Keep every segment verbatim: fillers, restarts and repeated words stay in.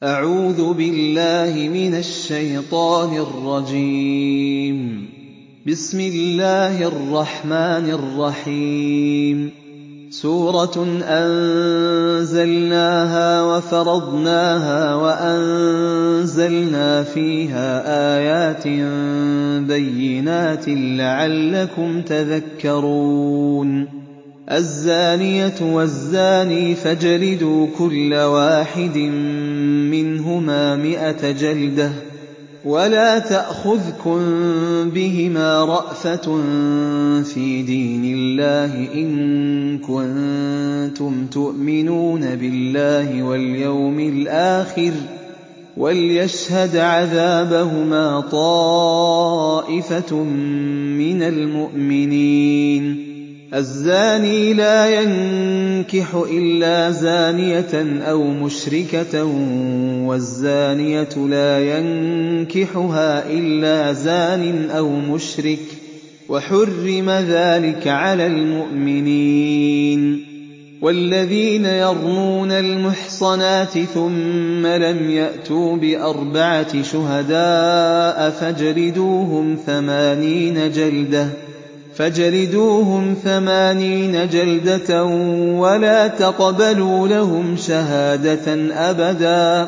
أعوذ بالله من الشيطان الرجيم. بسم الله الرحمن الرحيم. سورة أنزلناها وفرضناها وأنزلنا فيها آيات بينات لعلكم تذكرون. الزانية والزاني فاجلدوا كل واحد منهما مئة جلدة ولا تأخذكم بهما رأفة في دين الله إن كنتم تؤمنون بالله واليوم الآخر وليشهد عذابهما طائفة من المؤمنين. الزاني لا ينكح إلا زانية أو مشركة والزانية لا ينكحها إلا زان أو مشرك وحرم ذلك على المؤمنين. والذين يرمون المحصنات ثم لم يأتوا بأربعة شهداء فاجلدوهم ثمانين جلدة فاجلدوهم ثمانين جلدة ولا تقبلوا لهم شهادة أبدا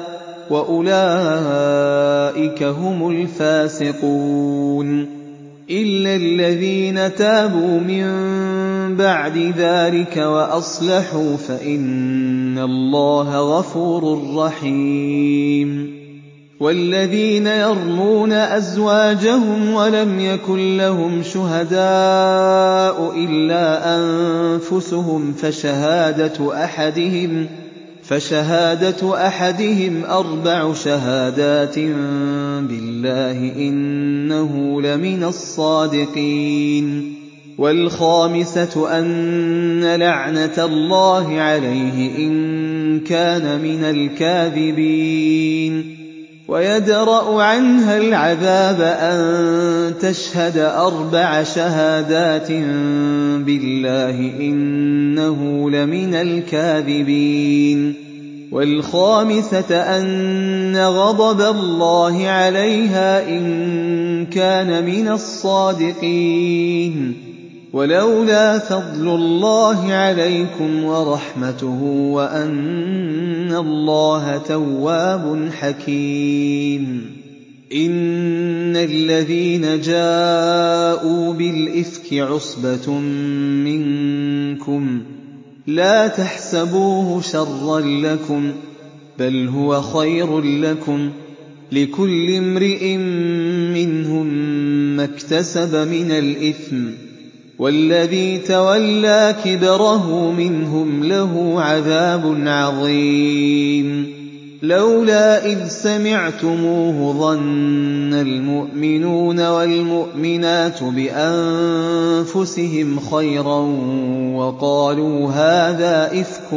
وأولئك هم الفاسقون. إلا الذين تابوا من بعد ذلك وأصلحوا فإن الله غفور رحيم. والذين يرمون أزواجهم ولم يكن لهم شهداء إلا أنفسهم فشهادة أحدهم فشهادة أحدهم أربع شهادات بالله إنه لمن الصادقين. والخامسة أن لعنة الله عليه إن كان من الكاذبين. ويدرأ عنها العذاب أن تشهد أربع شهادات بالله إنه لمن الكاذبين. والخامسة أن غضب الله عليها إن كان من الصادقين. ولولا فضل الله عليكم ورحمته وأن الله تواب حكيم. إن الذين جاءوا بالإفك عصبة منكم لا تحسبوه شرا لكم بل هو خير لكم لكل امرئ منهم ما اكتسب من الإثم والذي تولى كبره منهم له عذاب عظيم. لولا إذ سمعتموه ظن المؤمنون والمؤمنات بأنفسهم خيرا وقالوا هذا إفك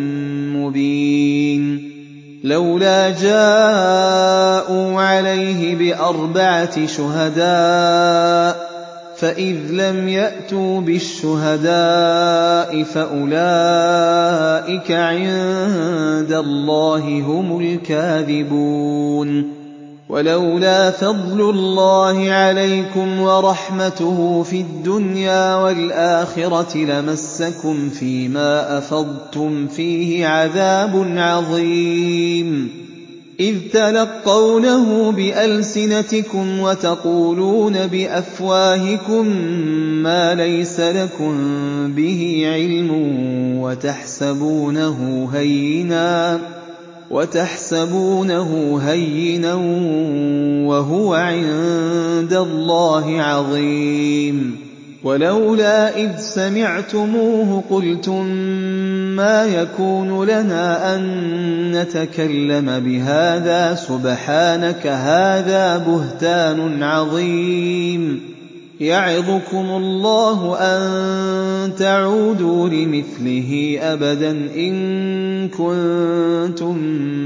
مبين. لولا جاءوا عليه بأربعة شهداء فإذ لم يأتوا بالشهداء فأولئك عند الله هم الكاذبون. ولولا فضل الله عليكم ورحمته في الدنيا والآخرة لمسكم فيما أفضتم فيه عذاب عظيم. إذ تلقونه بألسنتكم وتقولون بأفواهكم ما ليس لكم به علم وتحسبونه هينا وتحسبونه هينا وهو عند الله عظيم. ولولا إذ سمعتموه قلتم ما يكون لنا أن نتكلم بهذا سبحانك هذا بهتان عظيم. يعظكم الله أن تعودوا لمثله أبدا إن كنتم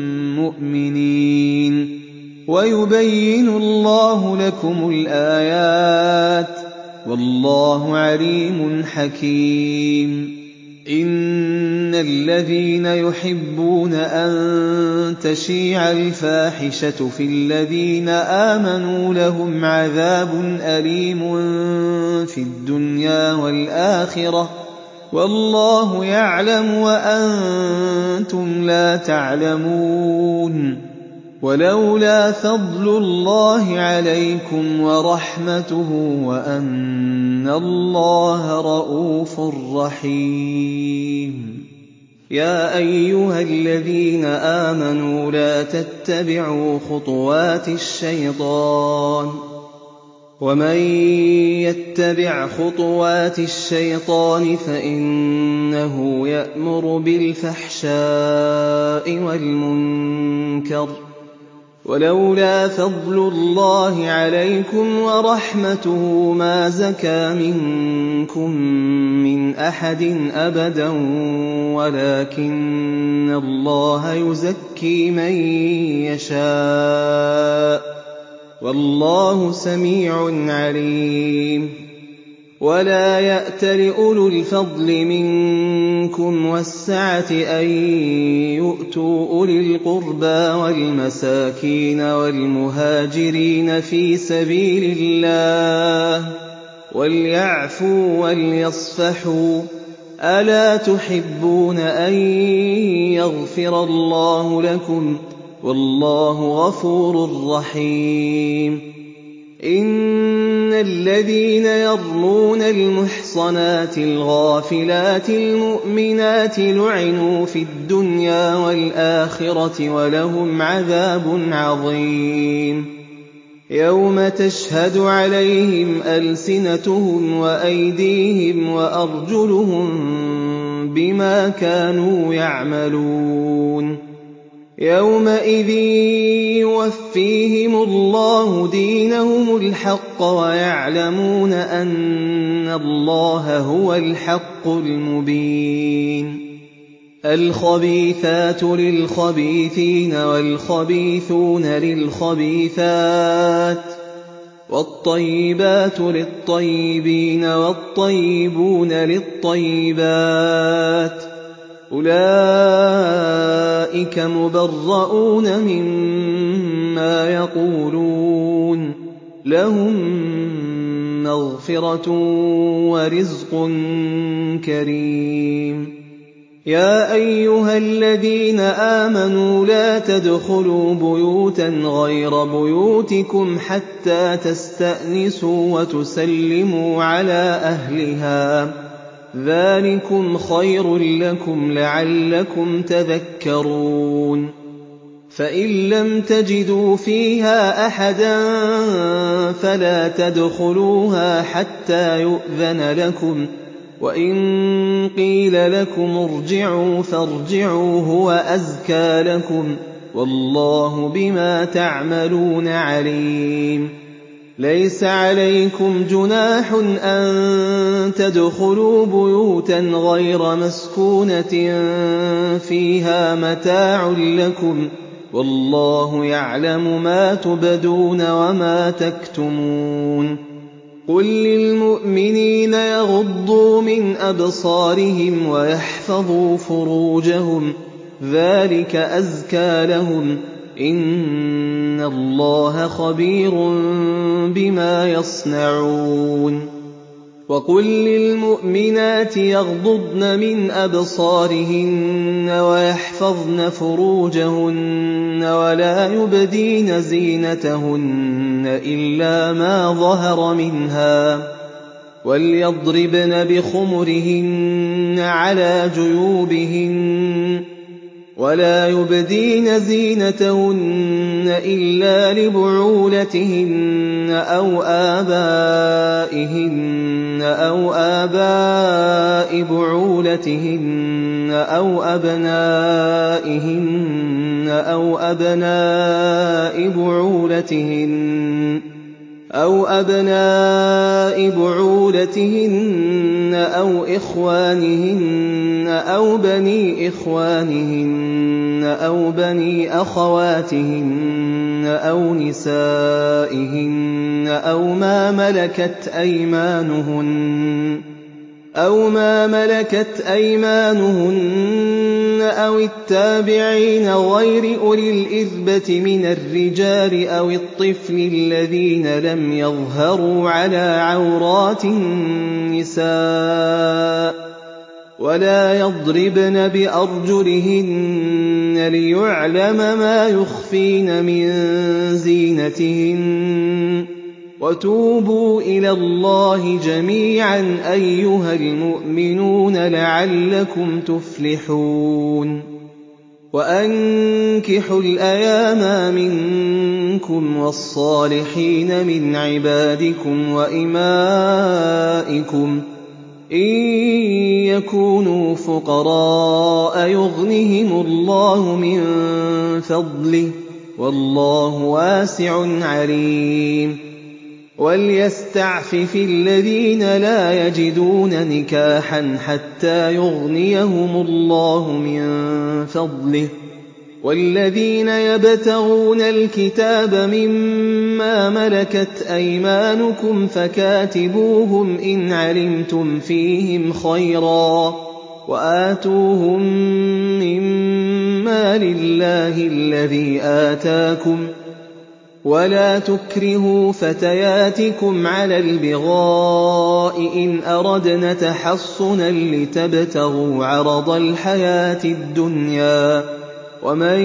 مؤمنين. ويبين الله لكم الآيات والله عليم حكيم. إِنَّ الَّذِينَ يُحِبُّونَ أَن تَشِيعَ الْفَاحِشَةُ فِي الَّذِينَ آمَنُوا لَهُمْ عَذَابٌ أَلِيمٌ فِي الدُّنْيَا وَالْآخِرَةِ ۚ وَاللَّهُ يَعْلَمُ وَأَنتُمْ لَا تَعْلَمُونَ. وَلَوْلَا فَضْلُ اللَّهِ عَلَيْكُمْ وَرَحْمَتُهُ وَأَنَّ اللَّهَ رَءُوفٌ رَّحِيمٌ. يَا أَيُّهَا الَّذِينَ آمَنُوا لَا تَتَّبِعُوا خُطُوَاتِ الشَّيْطَانِ ۚ وَمَن يَتَّبِعْ خُطُوَاتِ الشَّيْطَانِ فَإِنَّهُ يَأْمُرُ بِالْفَحْشَاءِ وَالْمُنكَرِ ۚ وَلَوْلَا فَضْلُ اللَّهِ عَلَيْكُمْ وَرَحْمَتُهُ مَا زَكَىٰ مِنكُم مِّنْ أَحَدٍ أَبَدًا وَلَٰكِنَّ اللَّهَ يُزَكِّي مَن يَشَاءُ ۗ وَاللَّهُ سَمِيعٌ عَلِيمٌ. وَلَا يَأْتَلِ أُولُو الْفَضْلِ مِنكُمْ وَالسَّعَةِ أَن يُؤْتُوا أُولِي الْقُرْبَىٰ وَالْمَسَاكِينَ وَالْمُهَاجِرِينَ فِي سَبِيلِ اللَّهِ وَلْيَعْفُوا وَلْيَصْفَحُوا ۗ أَلَا تُحِبُّونَ أَن يَغْفِرَ اللَّهُ لَكُمْ ۗ وَاللَّهُ غَفُورٌ رَّحِيمٌ. إِنَّ الَّذِينَ يَرْمُونَ الْمُحْصَنَاتِ الْغَافِلَاتِ الْمُؤْمِنَاتِ لُعِنُوا فِي الدُّنْيَا وَالْآخِرَةِ وَلَهُمْ عَذَابٌ عَظِيمٌ. يَوْمَ تَشْهَدُ عَلَيْهِمْ أَلْسِنَتُهُمْ وَأَيْدِيهِمْ وَأَرْجُلُهُم بِمَا كَانُوا يَعْمَلُونَ. يَوْمَئِذٍ يُوَفِّيهِمُ اللَّهُ دِينَهُمُ الْحَقَّ وَيَعْلَمُونَ أَنَّ اللَّهَ هُوَ الْحَقُّ الْمُبِينُ. الْخَبِيثَاتُ لِلْخَبِيثِينَ وَالْخَبِيثُونَ لِلْخَبِيثَاتِ وَالطَّيِّبَاتُ لِلطَّيِّبِينَ وَالطَّيِّبُونَ لِلطَّيِّبَاتِ ۚ أُولَٰئِكَ مُبَرَّءُونَ مِمَّا يَقُولُونَ ۖ لَهُم مَّغْفِرَةٌ وَرِزْقٌ كَرِيمٌ. يَا أَيُّهَا الَّذِينَ آمَنُوا لَا تَدْخُلُوا بُيُوتًا غَيْرَ بُيُوتِكُمْ حَتَّىٰ تَسْتَأْنِسُوا وَتُسَلِّمُوا عَلَىٰ أَهْلِهَا ۚ ذَٰلِكُمْ خَيْرٌ لَّكُمْ لَعَلَّكُمْ تَذَكَّرُونَ. فَإِن لَّمْ تَجِدُوا فِيهَا أَحَدًا فَلَا تَدْخُلُوهَا حَتَّىٰ يُؤْذَنَ لَكُمْ ۖ وَإِن قِيلَ لَكُمُ ارْجِعُوا فَارْجِعُوا هُوَ أَزْكَىٰ لَكُمْ ۚ وَاللَّهُ بِمَا تَعْمَلُونَ عَلِيمٌ. لَيْسَ عَلَيْكُمْ جُنَاحٌ أَن تَدْخُلُوا بُيُوتًا غَيْرَ مَسْكُونَةٍ فِيهَا مَتَاعٌ لَّكُمْ ۚ وَاللَّهُ يَعْلَمُ مَا تُبْدُونَ وَمَا تَكْتُمُونَ. قُل لِّلْمُؤْمِنِينَ يَغُضُّوا مِنْ أَبْصَارِهِمْ وَيَحْفَظُوا فُرُوجَهُمْ ۚ ذَٰلِكَ أَزْكَىٰ لَهُمْ ۗ إِنَّ اللَّهَ خَبِيرٌ بِمَا يَصْنَعُونَ. وَقُل لِّلْمُؤْمِنَاتِ يَغْضُضْنَ مِنْ أَبْصَارِهِنَّ وَيَحْفَظْنَ فُرُوجَهُنَّ وَلَا يُبْدِينَ زِينَتَهُنَّ إِلَّا مَا ظَهَرَ مِنْهَا ۖ وَلْيَضْرِبْنَ بِخُمُرِهِنَّ عَلَىٰ جُيُوبِهِنَّ ۖ وَلَا يُبْدِينَ زِينَتَهُنَّ إِلَّا لِبُعُولَتِهِنَّ أَوْ آبَائِهِنَّ أَوْ آبَاءِ بُعُولَتِهِنَّ أَوْ أَبْنَائِهِنَّ أَوْ أَبْنَاءِ بُعُولَتِهِنَّ أَوْ أَبْنَاءِ بُعُولَتِهِنَّ أَوْ إِخْوَانِهِنَّ أَوْ بَنِي إِخْوَانِهِنَّ أَوْ بَنِي أَخَوَاتِهِنَّ أَوْ نِسَائِهِنَّ أَوْ مَا مَلَكَتْ أَيْمَانُهُنَّ أَوْ مَا مَلَكَتْ أَيْمَانُهُنَّ أَوِ التَّابِعِينَ غَيْرِ أُولِي الْإِرْبَةِ مِنَ الرِّجَالِ أَوِ الطِّفْلِ الَّذِينَ لَمْ يَظْهَرُوا عَلَىٰ عَوْرَاتِ النِّسَاءِ وَلَا يَضْرِبْنَ بِأَرْجُلِهِنَّ لِيُعْلَمَ مَا يُخْفِينَ مِن زِينَتِهِنَّ ۚ وَتُوبُوا إِلَى اللَّهِ جَمِيعًا أَيُّهَا الْمُؤْمِنُونَ لَعَلَّكُمْ تُفْلِحُونَ وَأَنكِحُوا الْأَيَامَىٰ مِنكُمْ وَالصَّالِحِينَ مِنْ عِبَادِكُمْ وَإِمَائِكُمْ إِن يَكُونُوا فُقَرَاءَ يُغْنِهِمُ اللَّهُ مِن فَضْلِهِ ۗ وَاللَّهُ وَاسِعٌ عَلِيمٌ وَلْيَسْتَعْفِفِ الَّذِينَ لَا يَجِدُونَ نِكَاحًا حَتَّىٰ يُغْنِيَهُمُ اللَّهُ مِن فَضْلِهِ ۗ وَالَّذِينَ يَبْتَغُونَ الْكِتَابَ مِمَّا مَلَكَتْ أَيْمَانُكُمْ فَكَاتِبُوهُمْ إِنْ عَلِمْتُمْ فِيهِمْ خَيْرًا ۖ وَآتُوهُم مِّن مَّالِ اللَّهِ الَّذِي آتَاكُمْ ۚ وَلَا تُكْرِهُوا فَتَيَاتِكُمْ عَلَى الْبِغَاءِ إِنْ أَرَدْنَ تَحَصُّنًا لِّتَبْتَغُوا عَرَضَ الْحَيَاةِ الدُّنْيَا ۚ وَمَن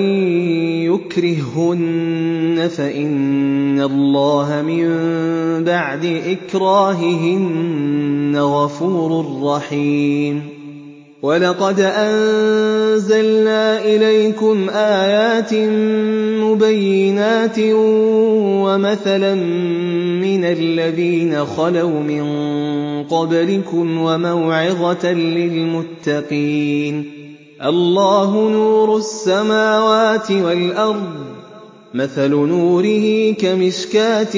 يُكْرِههُّنَّ فَإِنَّ اللَّهَ مِن بَعْدِ إِكْرَاهِهِنَّ غَفُورٌ رَّحِيمٌ وَلَقَدْ أَنزَلْنَا إِلَيْكُمْ آيَاتٍ مُّبَيِّنَاتٍ وَمَثَلًا مِّنَ الَّذِينَ خَلَوْا مِن قَبْلِكُمْ وَمَوْعِظَةً لِّلْمُتَّقِينَ اللَّهُ نُورُ السَّمَاوَاتِ وَالْأَرْضِ ۚ مَثَلُ نُورِهِ كَمِشْكَاةٍ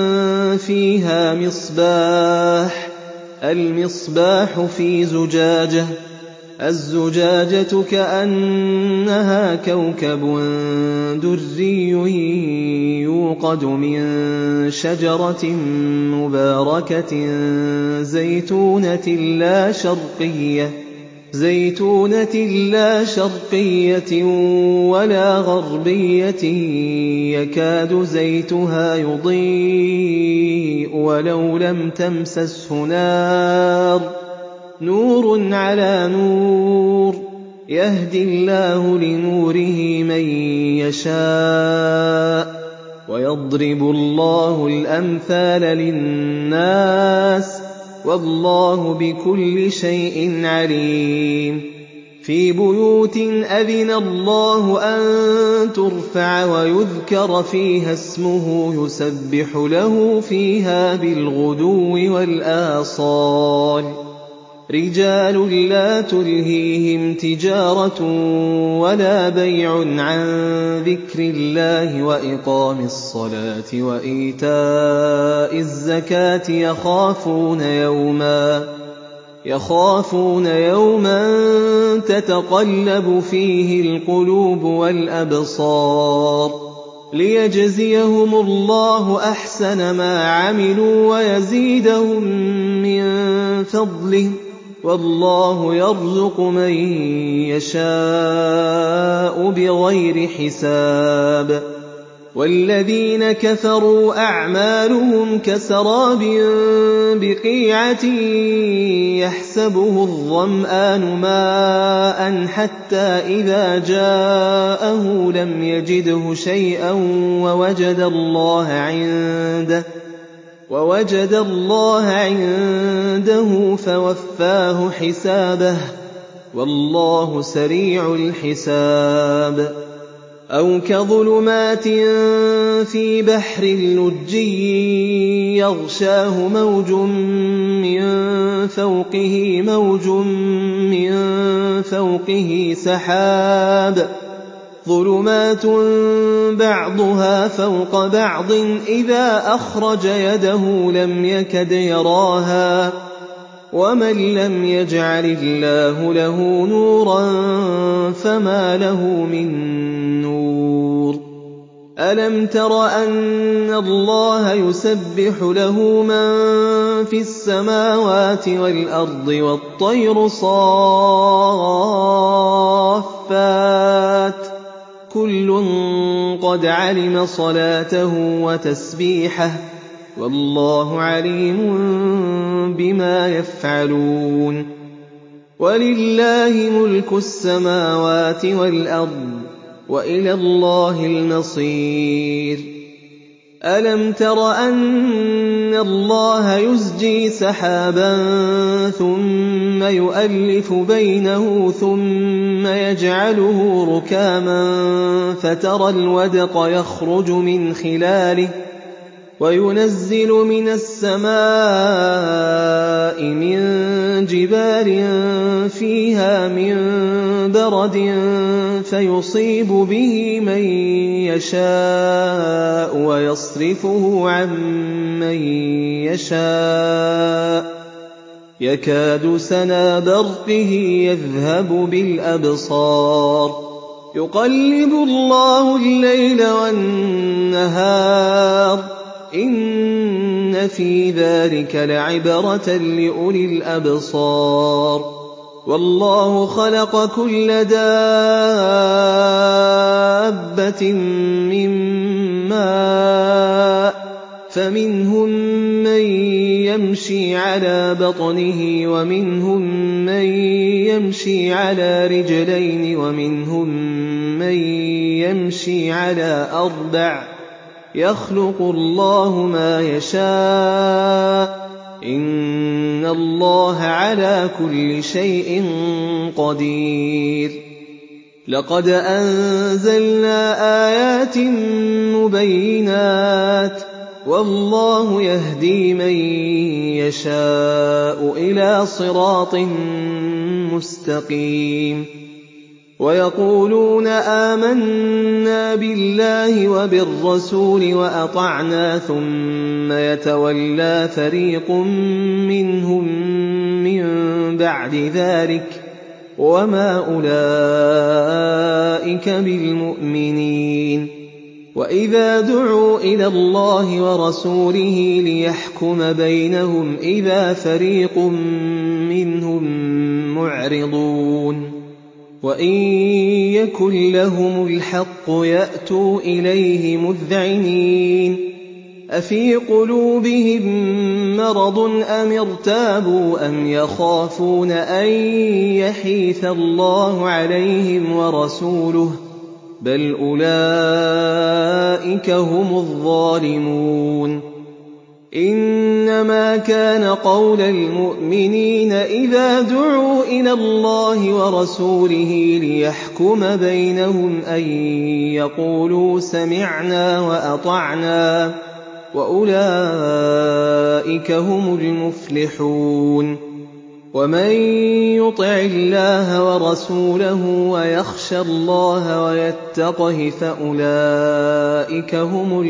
فِيهَا مِصْبَاحٌ ۖ الْمِصْبَاحُ فِي زُجَاجَةٍ ۖ الزُّجَاجَةُ كَأَنَّهَا كَوْكَبٌ دُرِّيٌّ يُوقَدُ مِن شَجَرَةٍ مُّبَارَكَةٍ زَيْتُونَةٍ لَّا شَرْقِيَّةٍ وَلَا غَرْبِيَّةٍ يَكَادُ زَيْتُهَا يُضِيءُ وَلَوْ لَمْ تَمْسَسْهُ نَارٌ ۚ نُّورٌ عَلَىٰ نُورٍ ۗ يَهْدِي اللَّهُ لِنُورِهِ مَن يَشَاءُ ۚ وَيَضْرِبُ اللَّهُ الْأَمْثَالَ لِلنَّاسِ ۗ وَاللَّهُ بِكُلِّ شَيْءٍ عَلِيمٌ فِي بُيُوتٍ أَذِنَ اللَّهُ أَن تُرْفَعَ وَيُذْكَرَ فِيهَا اسْمُهُ يُسَبِّحُ لَهُ فِيهَا بِالْغُدُوِّ وَالْآصَالِ رِجَالٌ لَّا تُلْهِيهِمْ تِجَارَةٌ وَلَا بَيْعٌ عَن ذِكْرِ اللَّهِ وَإِقَامِ الصَّلَاةِ وَإِيتَاءِ الزَّكَاةِ يَخَافُونَ يَوْمًا تَتَقَلَّبُ فِيهِ الْقُلُوبُ وَالْأَبْصَارُ لِيَجْزِيَهُمُ اللَّهُ أَحْسَنَ مَا عَمِلُوا وَيَزِيدَهُم مِّن فَضْلِهِ ۗ وَاللَّهُ يَرْزُقُ مَن يَشَاءُ بِغَيْرِ حِسَابٍ وَالَّذِينَ كَفَرُوا أَعْمَالُهُمْ كَسَرَابٍ بِقِيعَةٍ يَحْسَبُهُ الظَّمْآنُ مَاءً حَتَّىٰ إِذَا جَاءَهُ لَمْ يَجِدْهُ شَيْئًا وَوَجَدَ اللَّهَ عِندَهُ فَوَفَّاهُ حِسَابَهُ ۗ وَاللَّهُ سَرِيعُ الْحِسَابِ أَوْ كَظُلُمَاتٍ فِي بَحْرٍ لُّجِّيٍّ يَغْشَاهُ مَوْجٌ مِّن فَوْقِهِ مَوْجٌ مِّن فَوْقِهِ سَحَابٌ ظُلُمَاتٌ بَعْضُهَا فَوْقَ بَعْضٍ إِذَا أَخْرَجَ يَدَهُ لَمْ يَكَدْ يَرَاهَا ۗ وَمَن لَّمْ يَجْعَلِ اللَّهُ لَهُ نُورًا فَمَا لَهُ مِن نُّورٍ أَلَمْ تَرَ أَنَّ اللَّهَ يُسَبِّحُ لَهُ مَن فِي السَّمَاوَاتِ وَالْأَرْضِ وَالطَّيْرُ صَافَّاتٍ ۖ كُلٌّ قَدْ عَلِمَ صَلَاتَهُ وَتَسْبِيحَهُ ۗ وَاللَّهُ عَلِيمٌ بِمَا يَفْعَلُونَ وَلِلَّهِ مُلْكُ السَّمَاوَاتِ وَالْأَرْضِ ۖ وَإِلَى اللَّهِ الْمَصِيرُ أَلَمْ تَرَ أَنَّ اللَّهَ يُزْجِي سَحَابًا ثُمَّ يُؤَلِّفُ بَيْنَهُ ثُمَّ يَجْعَلُهُ رُكَامًا فَتَرَى الْوَدْقَ يَخْرُجُ مِنْ خِلَالِهِ وَيُنَزِّلُ مِنَ السَّمَاءِ مِن جِبَالٍ فِيهَا مِن بَرَدٍ فَيُصِيبُ بِهِ مَن يَشَاءُ وَيَصْرِفُهُ عَن مَّن يَشَاءُ يَكَادُ سَنَا بَرْقِهِ يَذْهَبُ بِالْأَبْصَارِ يُقَلِّبُ اللَّهُ اللَّيْلَ وَالنَّهَارَ ۚ إِنَّ فِي ذَٰلِكَ لَعِبْرَةً لِّأُولِي الْأَبْصَارِ وَاللَّهُ خَلَقَ كُلَّ دَابَّةٍ مِّن مَّاءٍ ۖ فَمِنْهُم مَّن يَمْشِي عَلَىٰ بَطْنِهِ وَمِنْهُم مَّن يَمْشِي عَلَىٰ رِجْلَيْنِ وَمِنْهُم مَّن يَمْشِي عَلَىٰ أَرْبَعٍ ۚ يَخْلُقُ اللَّهُ مَا يَشَاءُ ۚ إِنَّ اللَّهَ عَلَىٰ كُلِّ شَيْءٍ قَدِيرٌ لَقَدْ أَنزَلْنَا آيَاتٍ مُّبَيِّنَاتٍ ۚ وَاللَّهُ يَهْدِي مَن يَشَاءُ إِلَىٰ صِرَاطٍ مُّسْتَقِيمٍ وَيَقُولُونَ آمَنَّا بِاللَّهِ وَبِالرَّسُولِ وَأَطَعْنَا ثُمَّ يَتَوَلَّىٰ فَرِيقٌ مِّنْهُم مِّن بَعْدِ ذَٰلِكَ ۚ وَمَا أُولَٰئِكَ بِالْمُؤْمِنِينَ وَإِذَا دُعُوا إِلَى اللَّهِ وَرَسُولِهِ لِيَحْكُمَ بَيْنَهُمْ إِذَا فَرِيقٌ مِّنْهُم مُّعْرِضُونَ وَإِن يَكُن لَّهُمُ الْحَقُّ يَأْتُوا إِلَيْهِ مُذْعِنِينَ أَفِي قُلُوبِهِم مَّرَضٌ أَمِ ارْتَابُوا أَمْ يَخَافُونَ أَن يَحِيفَ اللَّهُ عَلَيْهِمْ وَرَسُولُهُ ۚ بَلْ أُولَٰئِكَ هُمُ الظَّالِمُونَ إِنَّمَا كَانَ قَوْلَ الْمُؤْمِنِينَ إِذَا دُعُوا إِلَى اللَّهِ وَرَسُولِهِ لِيَحْكُمَ بَيْنَهُمْ أَن يَقُولُوا سَمِعْنَا وَأَطَعْنَا ۚ وَأُولَٰئِكَ هُمُ الْمُفْلِحُونَ وَمَن يُطِعِ اللَّهَ وَرَسُولَهُ وَيَخْشَ اللَّهَ وَيَتَّقْهِ فَأُولَٰئِكَ هُمُ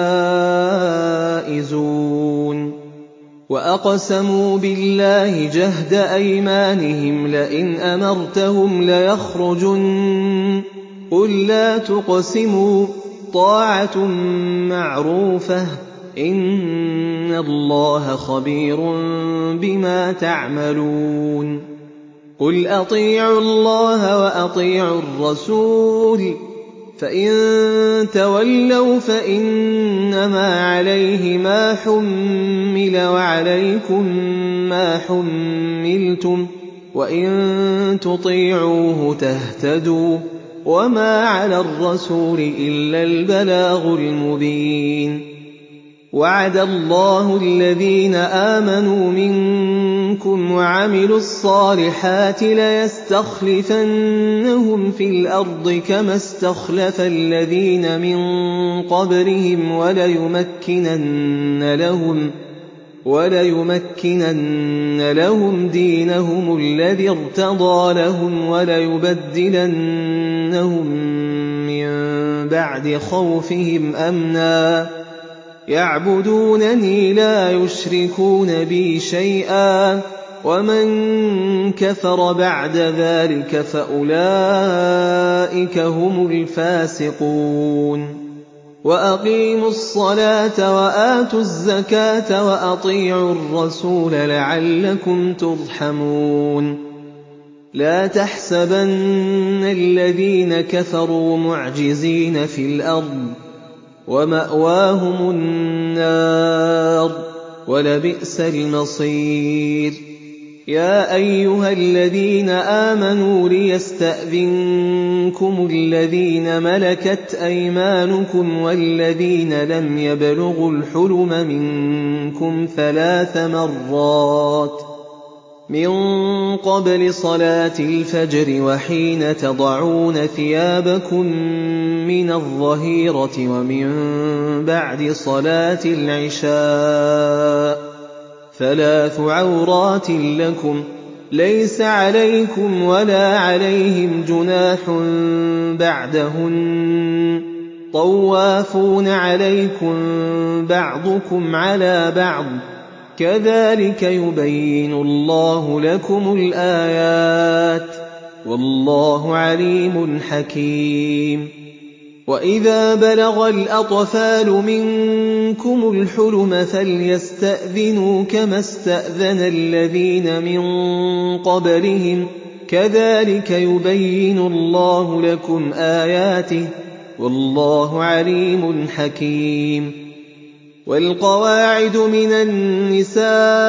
الْفَائِزُونَ وَأَقْسَمُوا بِاللَّهِ جَهْدَ أَيْمَانِهِمْ لَئِنْ أَمَرْتَهُمْ لَيَخْرُجُنَّ ۖ قُل لَّا تُقْسِمُوا ۖ طَاعَةٌ مَّعْرُوفَةٌ ۚ إِنَّ اللَّهَ خَبِيرٌ بِمَا تَعْمَلُونَ قُلْ أَطِيعُوا اللَّهَ وَأَطِيعُوا الرَّسُولَ ۖ فَإِن تَوَلَّوْا فَإِنَّمَا عَلَيْهِ مَا حُمِّلَ وَعَلَيْكُم مَّا حُمِّلْتُمْ ۖ وَإِن تُطِيعُوهُ تَهْتَدُوا ۚ وَمَا عَلَى الرَّسُولِ إِلَّا الْبَلَاغُ الْمُبِينُ وَعَدَ اللَّهُ الَّذِينَ آمَنُوا مِنكُمْ وَعَمِلُوا الصَّالِحَاتِ لَيَسْتَخْلِفَنَّهُمْ فِي الْأَرْضِ كَمَا اسْتَخْلَفَ الَّذِينَ مِن قَبْلِهِمْ وَلَيُمَكِّنَنَّ لَهُمْ وَلَيُمَكِّنَنَّ لَهُمْ دِينَهُمُ الَّذِي ارْتَضَىٰ لَهُمْ وَلَيُبَدِّلَنَّهُم مِّن بَعْدِ خَوْفِهِمْ أَمْنًا ۚ يَعْبُدُونَنِي لَا يُشْرِكُونَ بِي شَيْئًا ۚ وَمَن كَفَرَ بَعْدَ ذَٰلِكَ فَأُولَٰئِكَ هُمُ الْفَاسِقُونَ وَأَقِيمُوا الصَّلَاةَ وَآتُوا الزَّكَاةَ وَأَطِيعُوا الرَّسُولَ لَعَلَّكُمْ تُرْحَمُونَ لَا تَحْسَبَنَّ الَّذِينَ كَفَرُوا مُعْجِزِينَ فِي الْأَرْضِ وَمَأْوَاهُمُ النَّارُ وَلَبِئْسَ الْمَصِيرُ يَا أَيُّهَا الَّذِينَ آمَنُوا لِيَسْتَأْذِنكُمُ الَّذِينَ مَلَكَتْ أَيْمَانُكُمْ وَالَّذِينَ لَمْ يَبْلُغُوا الْحُلُمَ مِنكُمْ ثَلَاثَ مَرَّاتٍ مِّن قَبْلِ صَلَاةِ الْفَجْرِ وَحِينَ تَضَعُونَ ثِيَابَكُم مِّنَ الظَّهِيرَةِ وَمِن بَعْدِ صَلَاةِ الْعِشَاءِ ثَلَاثُ عَوْرَاتٍ لَّكُمْ لَيْسَ عَلَيْكُمْ وَلَا عَلَيْهِمْ جُنَاحٌ بَعْدَهُنَّ طَوَّافُونَ عَلَيْكُم بَعْضُكُمْ عَلَىٰ بَعْضٍ كَذَٰلِكَ يُبَيِّنُ اللَّهُ لَكُمُ الْآيَاتِ وَاللَّهُ عَلِيمٌ حَكِيمٌ وَإِذَا بَلَغَ الْأَطْفَالُ مِنكُمُ الْحُلُمَ فَلْيَسْتَأْذِنُوا كَمَا اسْتَأْذَنَ الَّذِينَ مِن قَبْلِهِمْ كَذَٰلِكَ يُبَيِّنُ اللَّهُ لَكُمْ آيَاتِهِ وَاللَّهُ عَلِيمٌ حَكِيمٌ وَالْقَوَاعِدُ مِنَ النِّسَاءِ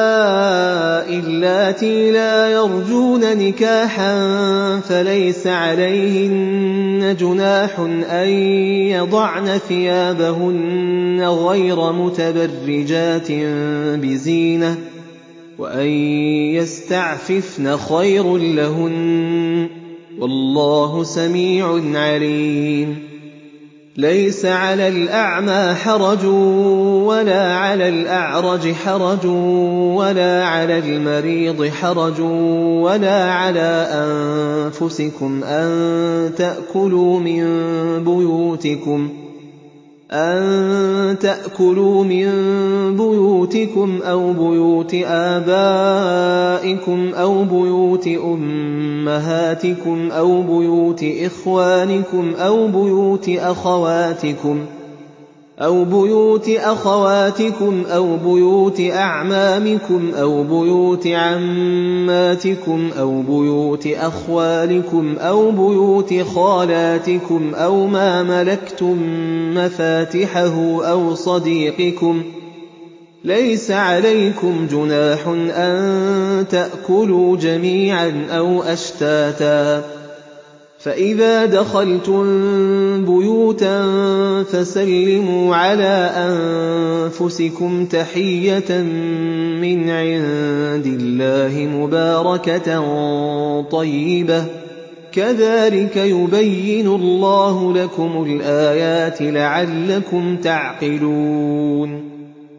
اللَّاتِي لَا يَرْجُونَ نِكَاحًا فَلَيْسَ عَلَيْهِنَّ جُنَاحٌ أَن يَضَعْنَ ثِيَابَهُنَّ غَيْرَ مُتَبَرِّجَاتٍ بِزِينَةٍ وَأَن يَسْتَعْفِفْنَ خَيْرٌ لَّهُنَّ ۗ وَاللَّهُ سَمِيعٌ عَلِيمٌ لَيْسَ عَلَى الْأَعْمَىٰ حَرَجٌ وَلَا عَلَى الْأَعْرَجِ حَرَجٌ وَلَا عَلَى الْمَرِيضِ حَرَجٌ وَلَا عَلَىٰ أَنفُسِكُمْ أَن تَأْكُلُوا مِن بُيُوتِكُمْ أَن تَأْكُلُوا مِن بُيُوتِكُمْ أَوْ بُيُوتِ آبَائِكُمْ أَوْ بُيُوتِ أُمَّهَاتِكُمْ أَوْ بُيُوتِ إِخْوَانِكُمْ أَوْ بُيُوتِ أَخَوَاتِكُمْ أَوْ بُيُوتِ أَخَوَاتِكُمْ أَوْ بُيُوتِ أَعْمَامِكُمْ أَوْ بُيُوتِ عَمَّاتِكُمْ أَوْ بُيُوتِ أَخْوَالِكُمْ أَوْ بُيُوتِ خَالَاتِكُمْ أَوْ مَا مَلَكْتُم مَّفَاتِحَهُ أَوْ صَدِيقِكُمْ لَيْسَ عَلَيْكُمْ جُنَاحٌ أَن تَأْكُلُوا جَمِيعًا أَوْ أَشْتَاتًا فَإِذَا دَخَلْتُم بُيُوتًا فَسَلِّمُوا عَلَىٰ أَنفُسِكُمْ تَحِيَّةً مِّنْ عِندِ اللَّهِ مُبَارَكَةً طَيِّبَةً ۚ كَذَٰلِكَ يُبَيِّنُ اللَّهُ لَكُمُ الْآيَاتِ لَعَلَّكُمْ تَعْقِلُونَ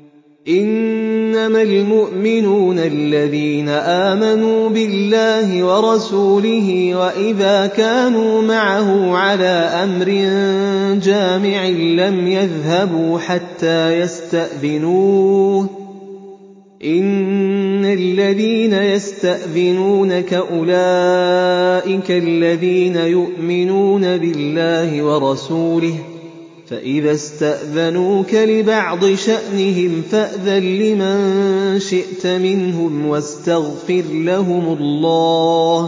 إِنَّمَا الْمُؤْمِنُونَ الَّذِينَ آمَنُوا بِاللَّهِ وَرَسُولِهِ وَإِذَا كَانُوا مَعَهُ عَلَىٰ أَمْرٍ جَامِعٍ لَّمْ يَذْهَبُوا حَتَّىٰ يَسْتَأْذِنُوهُ ۚ إِنَّ الَّذِينَ يَسْتَأْذِنُونَكَ أُولَٰئِكَ الَّذِينَ يُؤْمِنُونَ بِاللَّهِ وَرَسُولِهِ ۚ فَإِذَا اسْتَأْذَنُوكَ لِبَعْضِ شَأْنِهِمْ فَأْذَن لِّمَن شِئْتَ مِنْهُمْ وَاسْتَغْفِرْ لَهُمُ اللَّهَ ۚ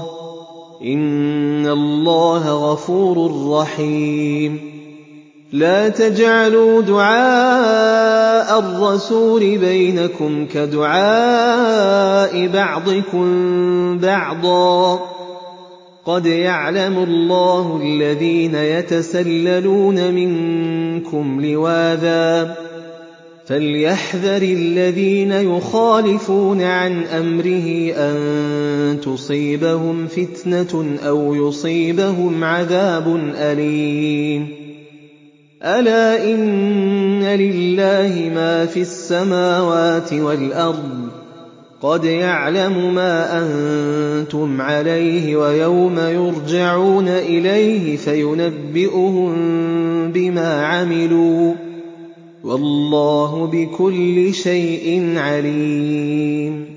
إِنَّ اللَّهَ غَفُورٌ رَّحِيمٌ لَا تَجْعَلُوا دُعَاءَ الرَّسُولِ بَيْنَكُمْ كَدُعَاءِ بَعْضِكُم بَعْضًا ۚ قَدْ يَعْلَمُ اللَّهُ الَّذِينَ يَتَسَلَّلُونَ مِنكُمْ لِوَاذًا فَلْيَحْذَرِ الَّذِينَ يُخَالِفُونَ عَنْ أَمْرِهِ أَن تُصِيبَهُمْ فِتْنَةٌ أَوْ يُصِيبَهُمْ عَذَابٌ أَلِيمٌ أَلَا إِنَّ لِلَّهِ مَا فِي السَّمَاوَاتِ وَالْأَرْضِ قَدْ يَعْلَمُ مَا أَنتُمْ عَلَيْهِ وَيَوْمَ يُرْجَعُونَ إِلَيْهِ فَيُنَبِّئُهُم بِمَا عَمِلُوا ۗ وَاللَّهُ بِكُلِّ شَيْءٍ عَلِيمٌ